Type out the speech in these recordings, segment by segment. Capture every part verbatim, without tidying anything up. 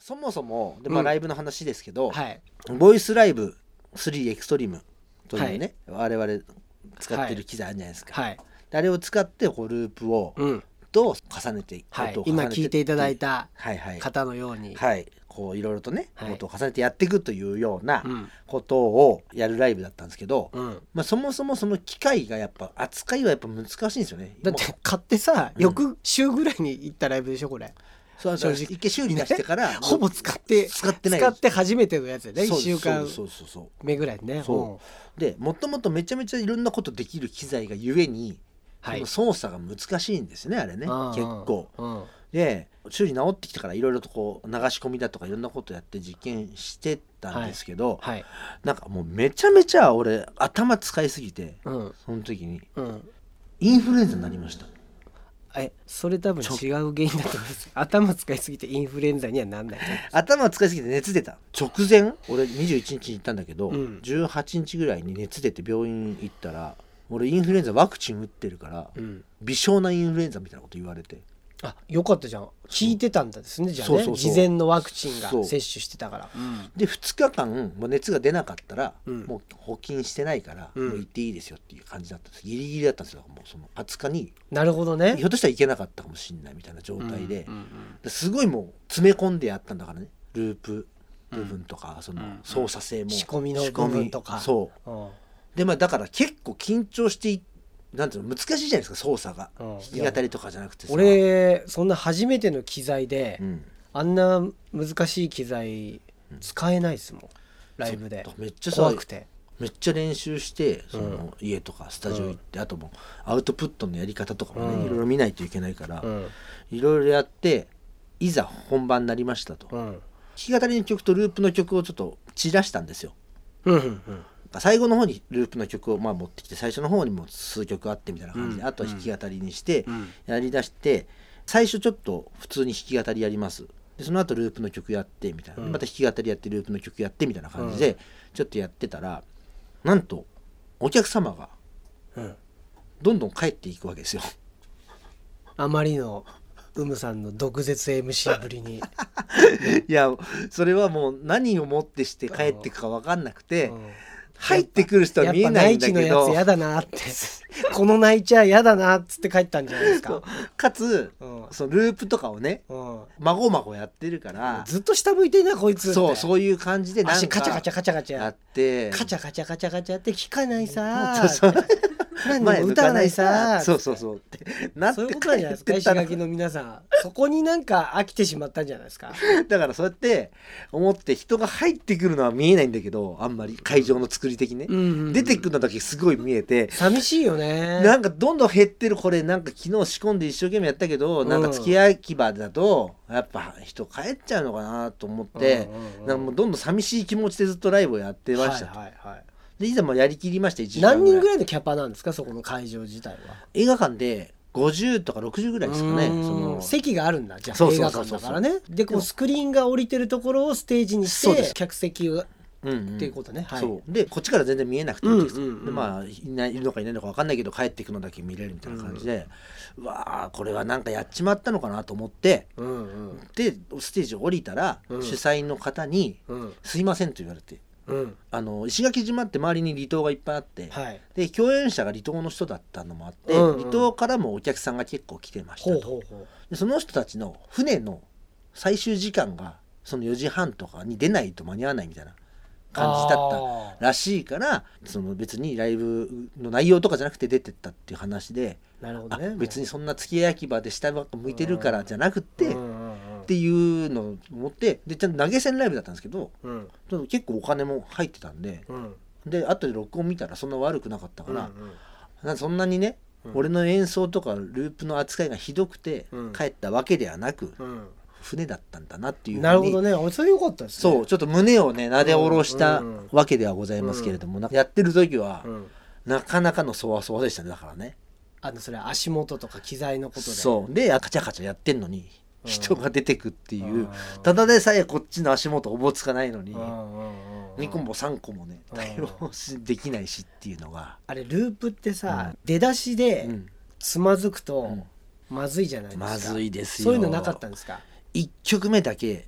そもそもで、まあ、 うんライブの話ですけど、 はい、 ボイスライブスリーエクストリームというね、はい、我々使ってる機材あるじゃないですか、 はい、 であれを使ってこうループを、うん、と重ねて、 はい、 音を重ねて今聞いていただいた方のように、 はいはい、こういろいろとね、はい、音を重ねてやっていくというようなうんことをやるライブだったんですけど、 うんまあ、そもそもその機械がやっぱ扱いはやっぱ難しいんですよね。 だって買ってさ、うん、翌週ぐらいに行ったライブでしょこれ。 そう正直一回修理出してから、ね、 ほぼ使って使ってない使って初めてのやつでねいっしゅうかんめぐらいね。 そうでもともとめちゃめちゃいろんなことできる機材がゆえに、はい、その操作が難しいんですねあれね結構、うん、で修理直ってきてからいろいろとこう流し込みだとかいろんなことやって実験してたんですけど、はいはい、なんかもうめちゃめちゃ俺頭使いすぎて、うん、その時に、うん、インフルエンザになりました。 えそれ多分違う原因だと思います頭使いすぎてインフルエンザにはなんない頭使いすぎて熱出た直前俺にじゅういちにちに行ったんだけど、うん、じゅうはちにちぐらいに熱出て病院行ったら俺インフルエンザワクチン打ってるから、うん、微小なインフルエンザみたいなこと言われてあよかったじゃん効いてたんだですねじゃあねそうそうそう事前のワクチンが接種してたから、うん、 でふつかかんもう熱が出なかったら、うん、もう補菌してないから、うん、もう行っていいですよっていう感じだったんですギリギリだったんですよもうそのはつかになるほどねひょっとしたらいけなかったかもしれないみたいな状態で、うんうんうん、すごいもう詰め込んでやったんだからねループ部分とか、うん、その操作性も、うん、 仕込みの部分とかそう、うん、でまあだから結構緊張していなんていうの難しいじゃないですか操作が、うん、弾き語りとかじゃなくてさ俺そんな初めての機材で、うん、あんな難しい機材使えないですもん、うん、ライブでめっちゃ怖くてめっちゃ練習してその、うん、家とかスタジオ行って、うん、あともうアウトプットのやり方とかもね、うん、いろいろ見ないといけないから、うん、いろいろやっていざ本番になりましたと、うん、弾き語りの曲とループの曲をちょっと散らしたんですよ、うんうんうん最後の方にループの曲をまあ持ってきて最初の方にも数曲あってみたいな感じで、うん、あとは弾き語りにしてやりだして、うん、最初ちょっと普通に弾き語りやりますでその後ループの曲やってみたいな、うん、また弾き語りやってループの曲やってみたいな感じでちょっとやってたらなんとお客様がどんどん帰っていくわけですよ、 うん、あまりのうむさんの毒舌 エムシー ぶりにいやそれはもう何をもってして帰っていくか分かんなくて、うん入ってくる人は見えないんだけどやっぱ内地のやつやだなってこの内地はやだなっつって帰ったんじゃないですかかつ、うん、そのループとかをね、うん、まごまごやってるからずっと下向いてんなこいつってそうそういう感じでなんか足カチャカチャカチャカチャやってカチャカチャカチャカチャやって聞かないさー何も歌わないさーそうそうそうってなってそういうことなんじゃないですか石垣の皆さんそこになんか飽きてしまったんじゃないですかだからそうやって思って人が入ってくるのは見えないんだけどあんまり会場の作り的ね、うんうんうん、出てくるのだけすごい見えて寂しいよねなんかどんどん減ってるこれなんか昨日仕込んで一生懸命やったけど、うん、なんか付け焼き場だとやっぱ人帰っちゃうのかなと思って、うんうんうん、なんかもうどんどん寂しい気持ちでずっとライブをやってました、はいはいはいでいざもやりきりましたいちじかんぐらい何人ぐらいのキャパなんですかそこの会場自体は映画館でごじゅうとかろくじゅうぐらいですかねその席があるんだじゃあ映画館だからねでこうスクリーンが降りてるところをステージにして客席がうんうん、っていうことね、はい、 そうでこっちから全然見えなくていいです、うんうんうん、でまあいないいるのかいないのか分かんないけど帰っていくのだけ見れるみたいな感じで、うん、うわーこれはなんかやっちまったのかなと思って、うんうん、でステージ降りたら、うん、主催の方に、うん、すいませんと言われて、うん、あの石垣島って周りに離島がいっぱいあって、はい、で共演者が離島の人だったのもあって、うんうん、離島からもお客さんが結構来てましたとほうほうほうでその人たちの船の最終時間がそのよじはんとかに出ないと間に合わないみたいな感じだったらしいからその別にライブの内容とかじゃなくて出てったっていう話でなるほど、ね、 別にそんな付け焼き場で下ばっか向いてるからじゃなくてっていうのを思ってでちゃんと投げ銭ライブだったんですけど、うん、結構お金も入ってたんで、うん、で後で録音見たらそんな悪くなかったから、うんうん、なんかそんなにね、うん、俺の演奏とかループの扱いがひどくて帰ったわけではなく、うん船だったんだなっていうふうになるほどねそれよかったですねそうちょっと胸をねなで下ろしたわけではございますけれども、うんうん、やってる時は、うん、なかなかのそわそわでしたねだからねあのそれ足元とか機材のことでそうでカチャカチャやってんのに人が出てくっていう、うん、ただでさえこっちの足元おぼつかないのに、うん、にこもさんこもね対応できないしっていうのがあれループってさ、うん、出だしでつまずくとまずいじゃないですか、 まずいですよそういうのなかったんですかいっきょくめだけ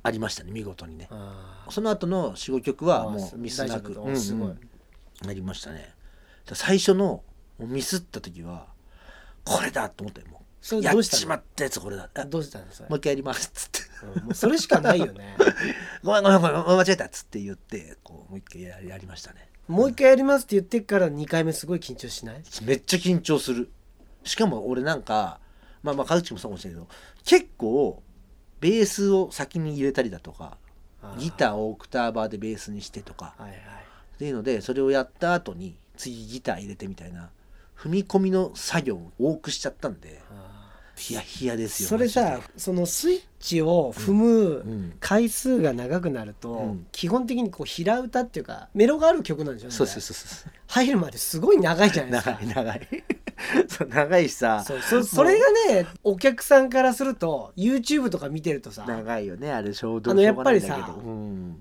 ありましたね見事にね。 あその後の よん,ご 曲はもうミスなく、うんうん、 すごいありましたね。最初のミスった時はこれだと思ってもうやっちまったやつこれだどうしたんですか。 もう一回やりますっつって、 うん、もうそれしかないよねごめんごめんごめん間違えたっつって言ってこうもう一回 や, やりましたね。 もう一回やりますって言ってからにかいめすごい緊張しない？ めっちゃ緊張する。しかも俺なんかまあまあ川口もそうかもしれないけど結構ベースを先に入れたりだとかギターをオクターバーでベースにしてとか、はいはい、っていうのでそれをやった後に次ギター入れてみたいな踏み込みの作業を多くしちゃったんでヒヤヒヤですよ。 それさそのスイッチを踏む回数が長くなると、うんうん、基本的にこう平歌っていうかメロがある曲なんでしょうね。 そうそうそうそう入るまですごい長いじゃないですか。 長い長いそう長いしさそ, そ, それがねお客さんからすると YouTube とか見てるとさ長いよねあれ衝動あのやっぱりさ、うん、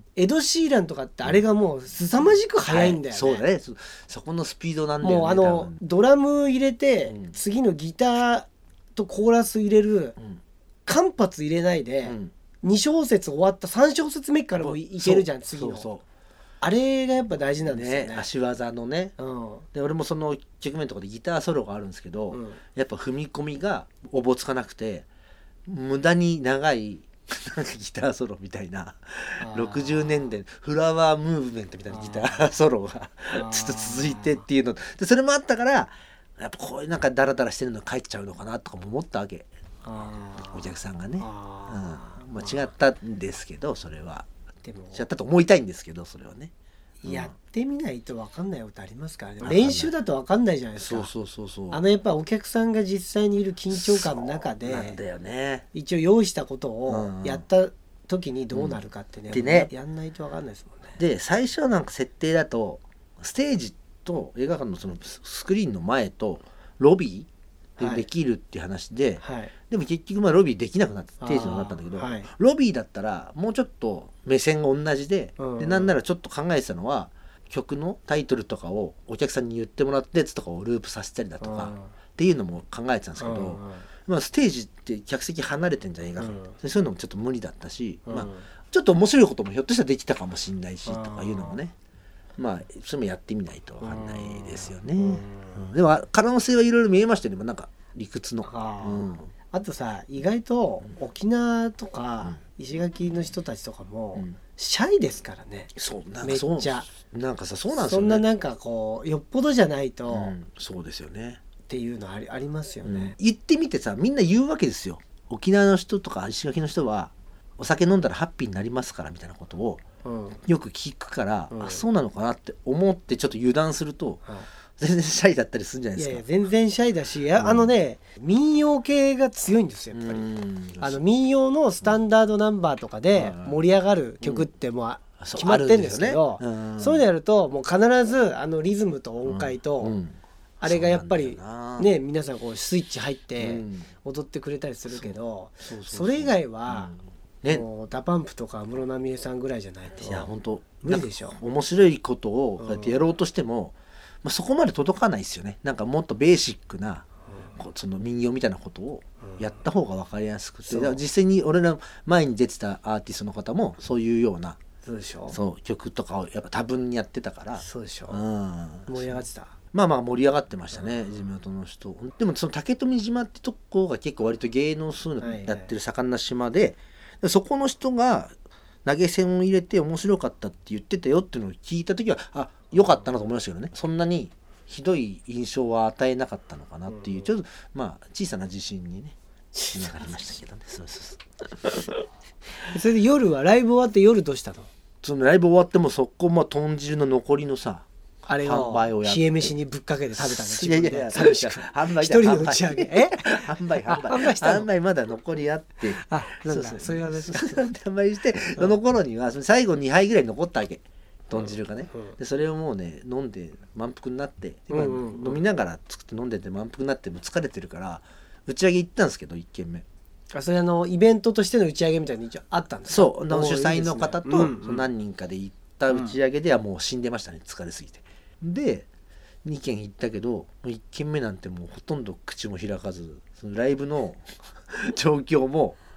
エド・シーランとかってあれがもう凄まじく速いんだよね、 はい、そうだね そ, そこのスピードなんだよね。 もうあのドラム入れて、うん、次のギターとコーラス入れる、うん、間髪入れないで、うん、に小節終わったさん小節目からも い, いけるじゃん次の。そうそうあれがやっぱ大事なんですよね。ね足技のね、うん、で俺もその局面とかでギターソロがあるんですけど、うん、やっぱ踏み込みがおぼつかなくて無駄に長いなんかギターソロみたいなろくじゅうねんだいフラワームーブメントみたいなギターソロがちょっと続いてっていうのでそれもあったからやっぱこういうなんかダラダラしてるの帰っちゃうのかなとかも思ったわけ。お客さんがね、うん、まあ違ったんですけどそれはでも違ったと思いたいんですけどそれはね、 うん、やってみないと分かんないことありますからね。練習だと分かんないじゃないですか。 そうそうそうそうあのやっぱお客さんが実際にいる緊張感の中でなんだよ、ね、 一応用意したことをやった時にどうなるかってね、うん、ねやんないと分かんないですもんね。 で最初なんか設定だとステージと映画館のそのスクリーンの前とロビーでできるっていう話で、はい、でも結局まあロビーできなくなって定時になったんだけど、はい、ロビーだったらもうちょっと目線が同じ で,、うん、でなんならちょっと考えてたのは曲のタイトルとかをお客さんに言ってもらってやつとかをループさせたりだとか、うん、っていうのも考えてたんですけど、うんまあ、ステージって客席離れてんじゃねえかと、うん、そういうのもちょっと無理だったし、うんまあ、ちょっと面白いこともひょっとしたらできたかもしれないし、うん、とかいうのもねまあそれもやってみないと分かんないですよね、うんうん、でも可能性はいろいろ見えましたよね。なんか理屈の あ,、うん、 あとさ意外と沖縄とか石垣の人たちとかもシャイですからね、 うん、そうなんかめっちゃなんかさそうなんですよね。 そんななんかこうよっぽどじゃないと、うん、 そうですよねっていうのあ り, ありますよね、うん、 言ってみてさみんな言うわけですよ。沖縄の人とか石垣の人はお酒飲んだらハッピーになりますからみたいなことをよく聞くから、うん、あそうなのかなって思ってちょっと油断すると、うん全然シャイだったりするんじゃないですか。 いやいや全然シャイだし、うん、あのね民謡系が強いんですよやっぱり。あの民謡のスタンダードナンバーとかで盛り上がる曲ってもう決まってるんですけど、うん、そういうのやるともう必ずあのリズムと音階と、うんうん、あれがやっぱりね皆さんこうスイッチ入って踊ってくれたりするけど、それ以外は、ね、もうダパンプとか安室奈美恵さんぐらいじゃないといや本当無理でしょ。 面白いことをこうやってやろうとしても、まあ、そこまで届かないですよね。なんかもっとベーシックな、うん、その民謡みたいなことをやった方が分かりやすくて、うん、実際に俺ら前に出てたアーティストの方もそういうようなそうでしょそう曲とかをやっぱ多分にやってたからそうでしょ、うん、盛り上がってた。 まあまあ盛り上がってましたね、うん、地元の人。でもその竹富島ってとこが結構割と芸能そういうのやってる盛んな島で、はいはい、そこの人が投げ銭を入れて面白かったって言ってたよっていうのを聞いた時はあ良かったなと思いましたけどね。そんなにひどい印象は与えなかったのかなっていう、うん、ちょっとまあ小さな自信にねつながりましたけどねそうそうそうそれで夜はライブ終わって夜どうしたの？ そのライブ終わってもそこまあ豚汁の残りのさあれを冷え飯にぶっかけて食べたんだ。 いやいやいや寂しく販売一人の打ち上げえ販売販売販売したの？販売まだ残りあってあなんだそうそうそれはです販売してその頃には最後にはいぐらい残ったわけ豚汁がね、うん、でそれをもうね飲んで満腹になって、うんうんうん、飲みながら作って飲んでて満腹になってもう疲れてるから打ち上げ行ったんですけどいっけんめあそれあのイベントとしての打ち上げみたいなの一応あったんですか？ そう主催の方と、うんうん、何人かで行った打ち上げではもう死んでましたね疲れすぎて。でにけん行ったけどいっけんめなんてもうほとんど口も開かずそのライブの状況も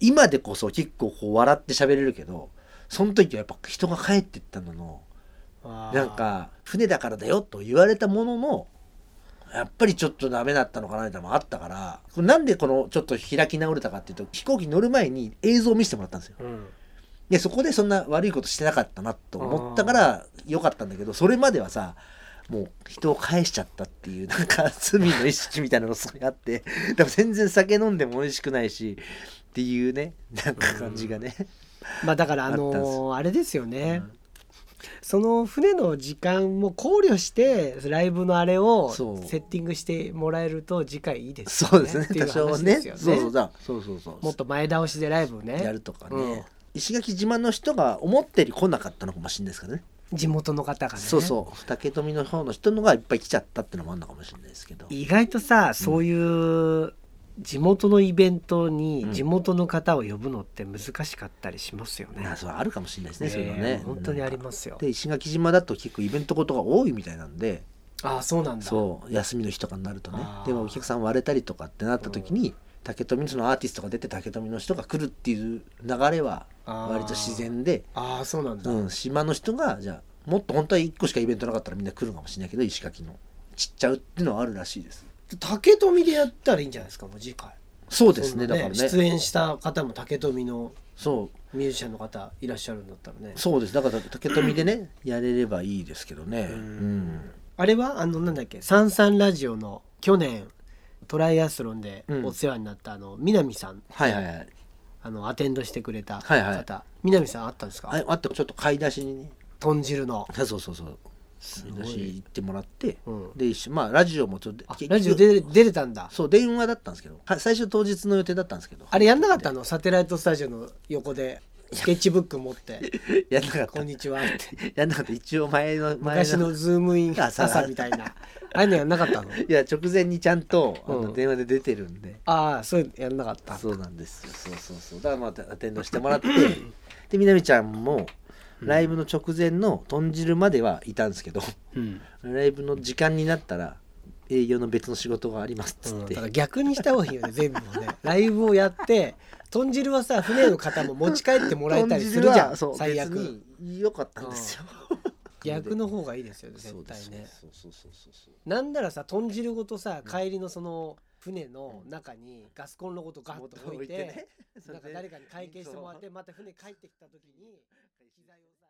今でこそ結構こう笑って喋れるけど、その時はやっぱ人が帰ってったののなんか船だからだよと言われたもののやっぱりちょっとダメだったのかなみたいなのもあったから、なんでこのちょっと開き直れたかっていうと、飛行機乗る前に映像を見せてもらったんですよ、うん、でそこでそんな悪いことしてなかったなと思ったからよかったんだけど、それまではさもう人を返しちゃったっていうなんか罪の意識みたいなのがすごいあってでも全然酒飲んでも美味しくないしっていうねなんか感じがね、 うん、まあだからあのー、あれですよね、うん、その船の時間も考慮してライブのあれをセッティングしてもらえると次回いいですよね。 そうですね、多少ね。そうそうだ、そうそうそう。 もっと前倒しでライブをねやるとかね、うん、石垣島の人が思ったより来なかったのかもしれないですからね。 地元の方がね。 そうそう、竹富の方の人のがいっぱい来ちゃったってのもあるのかもしれないですけど、 意外とさそういう地元のイベントに地元の方を呼ぶのって難しかったりしますよね、 うん、あ、そうあるかもしれないですね、そういうのね。 本当にありますよ。 で石垣島だと結構イベントことが多いみたいなんで、 ああそうなんだ。 そう休みの日とかになるとね、でもお客さん割れたりとかってなった時に、うん、竹富のそのアーティストが出て竹富の人が来るっていう流れは割と自然で、 ああそうなんだ、 うん、島の人がじゃあもっと本当はいっこしかイベントなかったらみんな来るかもしれないけど石垣のちっちゃうっていうのはあるらしいです。 竹富でやったらいいんじゃないですかもう次回。 そうですね、だからね出演した方も竹富のそうミュージシャンの方いらっしゃるんだったらね。 そうです、だから竹富でねやれればいいですけどね、うん、うん、 あれはあのなんだっけサンサンラジオの去年トライアスロンでお世話になったあの南さん、うん、 はいはいはい、 あのアテンドしてくれた方、 はいはい、 南さんあったんですか。 ああってちょっと買い出しにね豚汁のそうそうそうそう出し行ってもらって、うん、でまあラジオもちょっとラジオで出れたんだ。 そう電話だったんですけど最初当日の予定だったんですけど、 あれやんなかったのサテライトスタジオの横でスケッチブック持ってやんなかったこんにちはってやんなかった。一応前の前の昔のズームイン朝みたいなああいうのやんなかったの。 いや直前にちゃんとあの電話で出てるんで、うん、 ああそういうのやんなかった。 そうなんですよ。そうそうそう、だからまあアテンドしてもらってでみなみちゃんもライブの直前の豚汁まではいたんですけど、うん、ライブの時間になったら営業の別の仕事がありますっつって、うん、だから逆にした方がいいよね全部をねライブをやって豚汁はさ船の方も持ち帰ってもらえたりするじゃん最悪に良かったんですよ、 うん、逆の方がいいですよね絶対ね。なんならさ豚汁ごとさ帰りのその船の中にガスコンロごとガッと置いて、なんか誰かに会計してもらってまた船帰ってきた時に機材を